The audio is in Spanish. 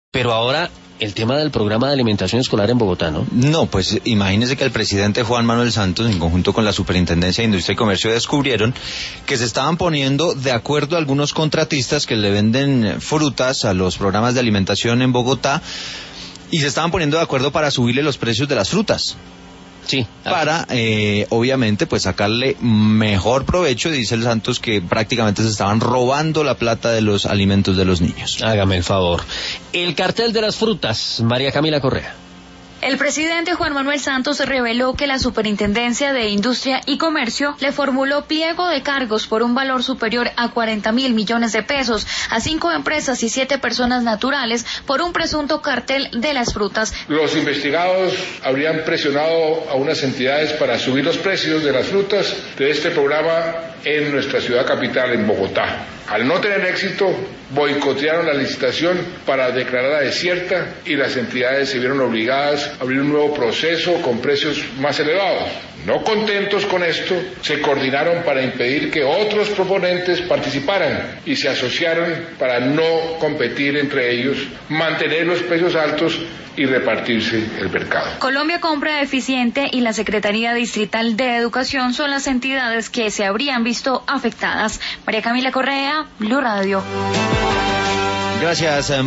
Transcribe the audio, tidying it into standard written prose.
Pero ahora el tema del programa de alimentación escolar en Bogotá, ¿no? No, pues imagínese que el presidente Juan Manuel Santos, en conjunto con la Superintendencia de Industria y Comercio, descubrieron que se estaban poniendo de acuerdo algunos contratistas que le venden frutas a los programas de alimentación en Bogotá, y se estaban poniendo de acuerdo para subirle los precios de las frutas. Sí. Para, obviamente, pues sacarle mejor provecho. Dice el Santos que prácticamente se estaban robando la plata de los alimentos de los niños. Hágame el favor. El cartel de las frutas, María Camila Correa. El presidente Juan Manuel Santos reveló que la Superintendencia de Industria y Comercio le formuló pliego de cargos por un valor superior a 40.000 millones de pesos a 5 empresas y 7 personas naturales por un presunto cartel de las frutas. Los investigados habrían presionado a unas entidades para subir los precios de las frutas de este programa en nuestra ciudad capital, en Bogotá. Al no tener éxito, boicotearon la licitación para declararla desierta y las entidades se vieron obligadas a abrir un nuevo proceso con precios más elevados. No contentos con esto, se coordinaron para impedir que otros proponentes participaran y se asociaron para no competir entre ellos, mantener los precios altos y repartirse el mercado. Colombia Compra Eficiente y la Secretaría Distrital de Educación son las entidades que se habrían visto afectadas. María Camila Correa, Blue Radio. Gracias.